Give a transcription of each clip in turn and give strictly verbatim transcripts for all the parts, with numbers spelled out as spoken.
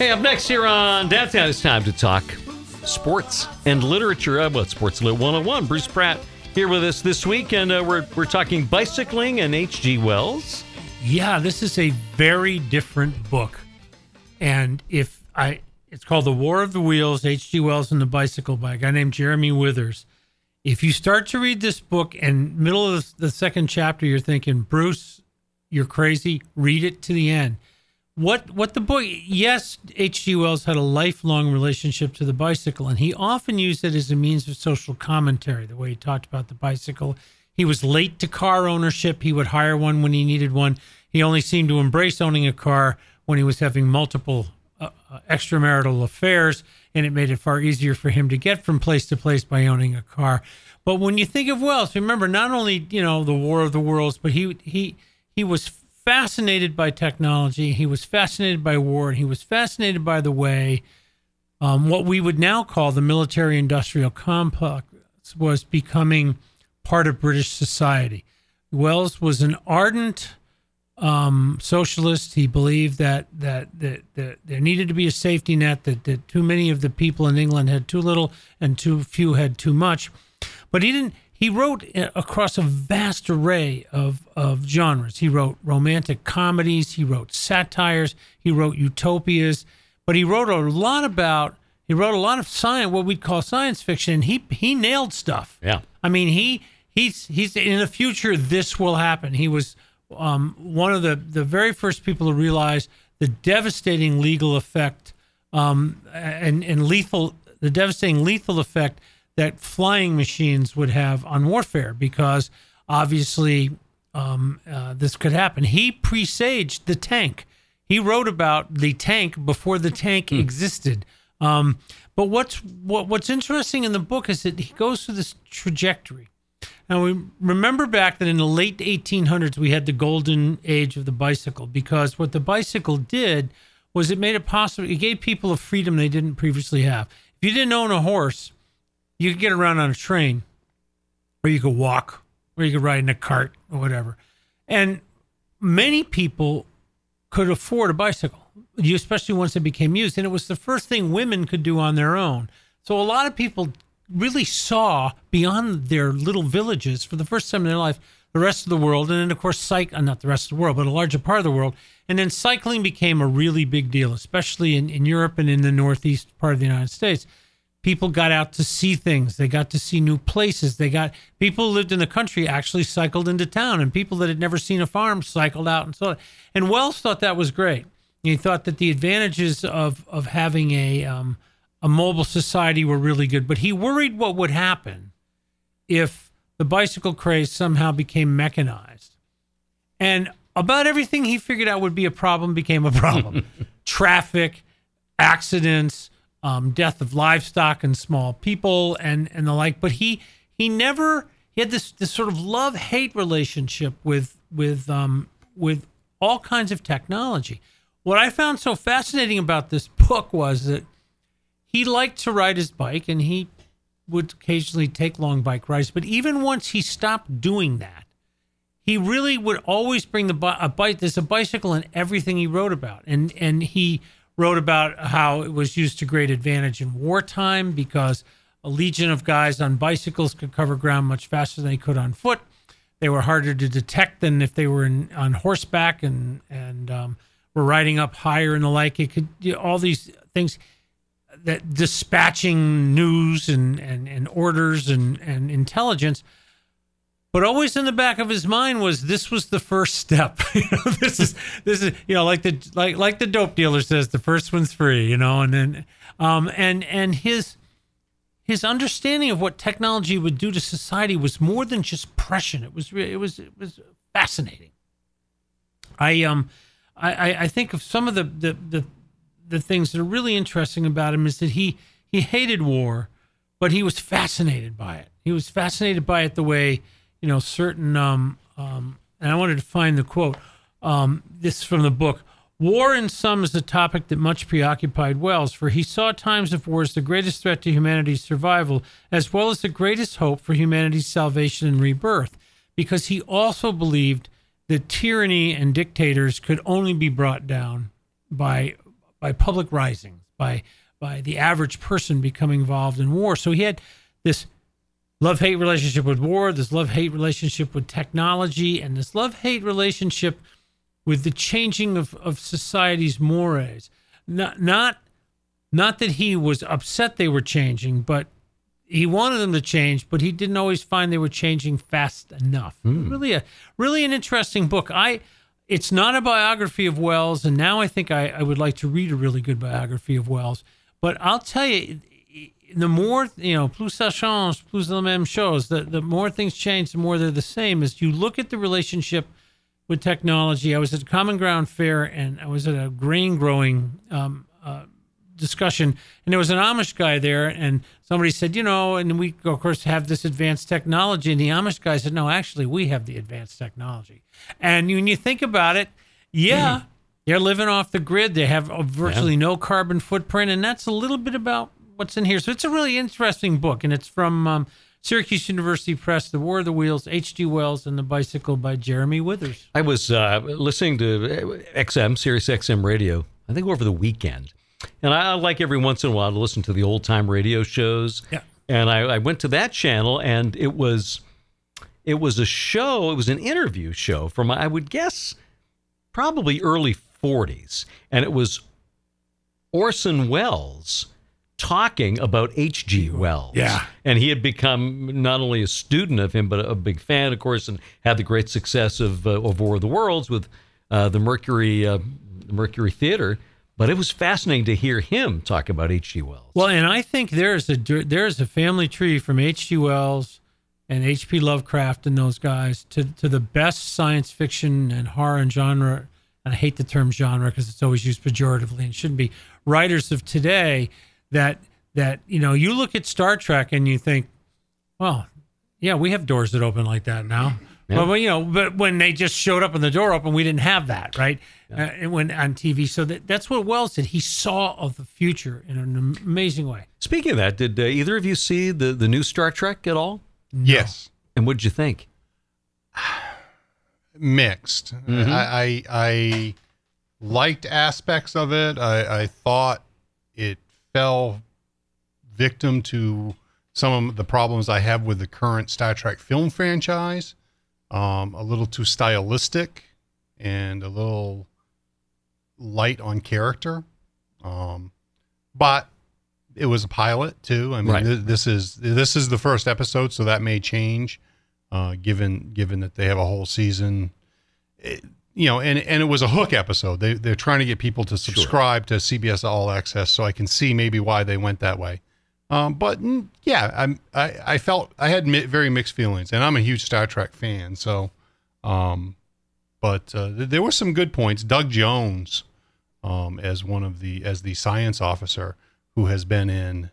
Hey, up next here on Downtown, it's time to talk sports and literature. Uh, well, Sports Lit one oh one. Bruce Pratt here with us this week, and uh, we're we're talking bicycling and H G Wells. Yeah, this is a very different book, and if I, it's called The War of the Wheels, H G Wells and the Bicycle by a guy named Jeremy Withers. If you start to read this book and middle of the second chapter, you're thinking, Bruce, you're crazy. Read it to the end. What what the book, yes, H G Wells had a lifelong relationship to the bicycle, and he often used it as a means of social commentary, the way he talked about the bicycle. He was late to car ownership. He would hire one when he needed one. He only seemed to embrace owning a car when he was having multiple uh, uh, extramarital affairs, and it made it far easier for him to get from place to place by owning a car. But when you think of Wells, remember, not only, you know, the War of the Worlds, but he he he was fascinated by technology. He was fascinated by war, and he was fascinated by the way um, what we would now call the military-industrial complex was becoming part of British society. Wells was an ardent um, socialist. He believed that that, that that there needed to be a safety net, that, that too many of the people in England had too little and too few had too much. But he didn't. He wrote across a vast array of, of genres. He wrote romantic comedies, he wrote satires, he wrote utopias, but he wrote a lot about, he wrote a lot of science, what we'd call science fiction, and he he nailed stuff. Yeah. I mean, he he's he's in the future, this will happen. He was um, one of the, the very first people to realize the devastating legal effect um, and, and lethal, the devastating lethal effect that flying machines would have on warfare, because obviously um, uh, this could happen. He presaged the tank. He wrote about the tank before the tank mm. existed. Um, but what's what, what's interesting in the book is that he goes through this trajectory. Now, we remember back that in the late eighteen hundreds, we had the golden age of the bicycle, because what the bicycle did was it made it possible, it gave people a freedom they didn't previously have. If you didn't own a horse, you could get around on a train, or you could walk, or you could ride in a cart, or whatever. And many people could afford a bicycle, especially once it became used. And it was the first thing women could do on their own. So a lot of people really saw beyond their little villages for the first time in their life the rest of the world. And then, of course, cyc- not the rest of the world, but a larger part of the world. And then cycling became a really big deal, especially in, in Europe and in the northeast part of the United States. People got out to see things. They got to see new places. They got people who lived in the country actually cycled into town, and people that had never seen a farm cycled out and so on. And Wells thought that was great. He thought that the advantages of of having a um, a mobile society were really good. But he worried what would happen if the bicycle craze somehow became mechanized. And about everything he figured out would be a problem became a problem. Traffic, accidents, Um, death of livestock and small people and, and the like. But he he never he had this this sort of love-hate relationship with with um, with all kinds of technology. What I found so fascinating about this book was that he liked to ride his bike, and he would occasionally take long bike rides. But even once he stopped doing that, he really would always bring the a bike. There's a bicycle in everything he wrote about, and and he wrote about how it was used to great advantage in wartime, because a legion of guys on bicycles could cover ground much faster than they could on foot. They were harder to detect than if they were in, on horseback and and um, were riding up higher and the like. It could, you know, all these things, that dispatching news and, and, and orders and, and intelligence. But always in the back of his mind was, this was the first step. you know, this is this is you know like the like like the dope dealer says, the first one's free. You know, and then um and and his his understanding of what technology would do to society was more than just prescient. It was it was it was fascinating. I um I I think of some of the the the, the things that are really interesting about him is that he he hated war, but he was fascinated by it. He was fascinated by it the way, you know, certain, um, um, and I wanted to find the quote, um, this is from the book. War in sum is a topic that much preoccupied Wells, for he saw times of war as the greatest threat to humanity's survival, as well as the greatest hope for humanity's salvation and rebirth, because he also believed that tyranny and dictators could only be brought down by by public risings, by by the average person becoming involved in war. So he had this love-hate relationship with war, this love-hate relationship with technology, and this love-hate relationship with the changing of, of society's mores. Not, not, not that he was upset they were changing, but he wanted them to change, but he didn't always find they were changing fast enough. Mm. Really a really an interesting book. I it's not a biography of Wells, and now I think I, I would like to read a really good biography of Wells. But I'll tell you, the more, you know, plus ça change, plus la même chose, the, the more things change, the more they're the same. As you look at the relationship with technology, I was at Common Ground Fair, and I was at a grain growing um, uh, discussion, and there was an Amish guy there, and somebody said, you know, and we, of course, have this advanced technology, and the Amish guy said, no, actually, we have the advanced technology. And when you think about it, yeah, mm-hmm. they're living off the grid. They have virtually yeah. no carbon footprint, and that's a little bit about what's in here. So it's a really interesting book, and it's from um, Syracuse University Press, The War of the Wheels, H G. Wells, and the Bicycle by Jeremy Withers. I was uh, listening to X M, Sirius X M radio, I think over the weekend. And I like every once in a while to listen to the old-time radio shows. Yeah. And I, I went to that channel, and it was it was a show, it was an interview show from, I would guess, probably early forties. And it was Orson Welles talking about H G. Wells. Yeah. And he had become not only a student of him, but a big fan, of course, and had the great success of, uh, of War of the Worlds with uh, the Mercury uh, the Mercury Theater. But it was fascinating to hear him talk about H G. Wells. Well, and I think there's a there's a family tree from H G. Wells and H P. Lovecraft and those guys to, to the best science fiction and horror and genre. And I hate the term genre because it's always used pejoratively and shouldn't be. Writers of today that that you know, you look at Star Trek and you think, well, yeah, we have doors that open like that now. Yeah. But you know, but when they just showed up and the door open, we didn't have that, right? Yeah. Uh, and when on T V, so that, that's what Wells did. He saw of the future in an amazing way. Speaking of that, did uh, either of you see the, the new Star Trek at all? No. Yes. And what did you think? Mixed. Mm-hmm. I, I I liked aspects of it. I, I thought it fell victim to some of the problems I have with the current Star Trek film franchise. Um, a little too stylistic and a little light on character. Um, but it was a pilot too. I mean, right. th- this is, this is the first episode, so that may change, uh, given, given that they have a whole season, it, you know, and, and it was a hook episode. They, they're trying to get people to subscribe sure. to C B S All Access. So I can see maybe why they went that way. Um, but yeah, I'm, I, I felt I had mi- very mixed feelings, and I'm a huge Star Trek fan. So, um, but uh, th- there were some good points. Doug Jones, um, as one of the as the science officer who has been in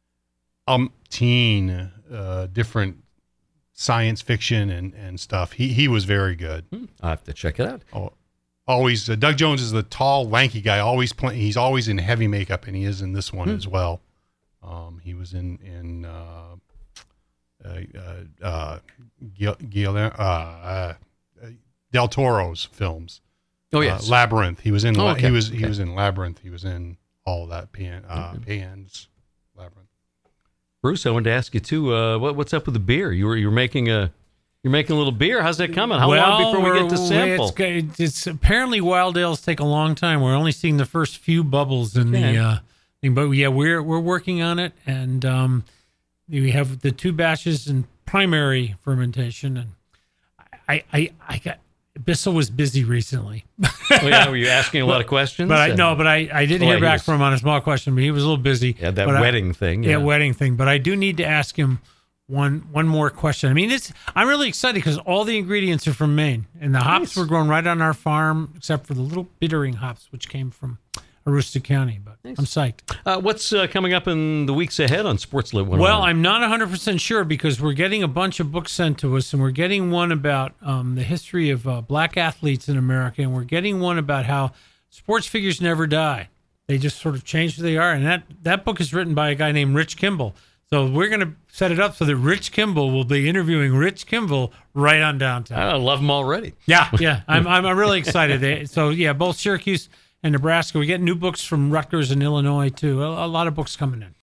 umpteen uh, different science fiction and, and stuff. He he was very good. I'll have to check it out. Oh, always, uh, Doug Jones is the tall, lanky guy. Always play, He's always in heavy makeup, and he is in this one hmm. as well. Um, he was in in uh, uh, uh, Guillermo, uh, uh, Del Toro's films. Oh yes, uh, Labyrinth. He was in. Oh, okay. He was okay. he was in Labyrinth. He was in all of that. Pan, uh, okay. Pan's Labyrinth. Bruce, I wanted to ask you too. Uh, what, what's up with the beer? You were you were making a you're making a little beer. How's that coming? How well, long before we get to sample? It's, it's apparently wild ales take a long time. We're only seeing the first few bubbles in okay. the. Uh, But yeah, we're we're working on it, and um, we have the two batches in primary fermentation. And I I, I got Bissell was busy recently. Oh, yeah, were you asking a lot of questions? But I no, but I, I did oh, hear back was, from him on a small question, but he was a little busy. Yeah, that but wedding I, thing. Yeah. yeah, wedding thing. But I do need to ask him one one more question. I mean, it's I'm really excited because all the ingredients are from Maine, and the hops nice. were grown right on our farm, except for the little bittering hops, which came from Aroostook County, but nice. I'm psyched. Uh, what's uh, coming up in the weeks ahead on Sportslit one oh one? Well, I'm not one hundred percent sure because we're getting a bunch of books sent to us, and we're getting one about um, the history of uh, black athletes in America, and we're getting one about how sports figures never die. They just sort of change who they are, and that, that book is written by a guy named Rich Kimball. So we're going to set it up so that Rich Kimball will be interviewing Rich Kimball right on downtown. I love him already. Yeah, yeah. I'm I'm really excited. So, yeah, both Syracuse and Nebraska. We get new books from Rutgers and Illinois too. A, a lot of books coming in.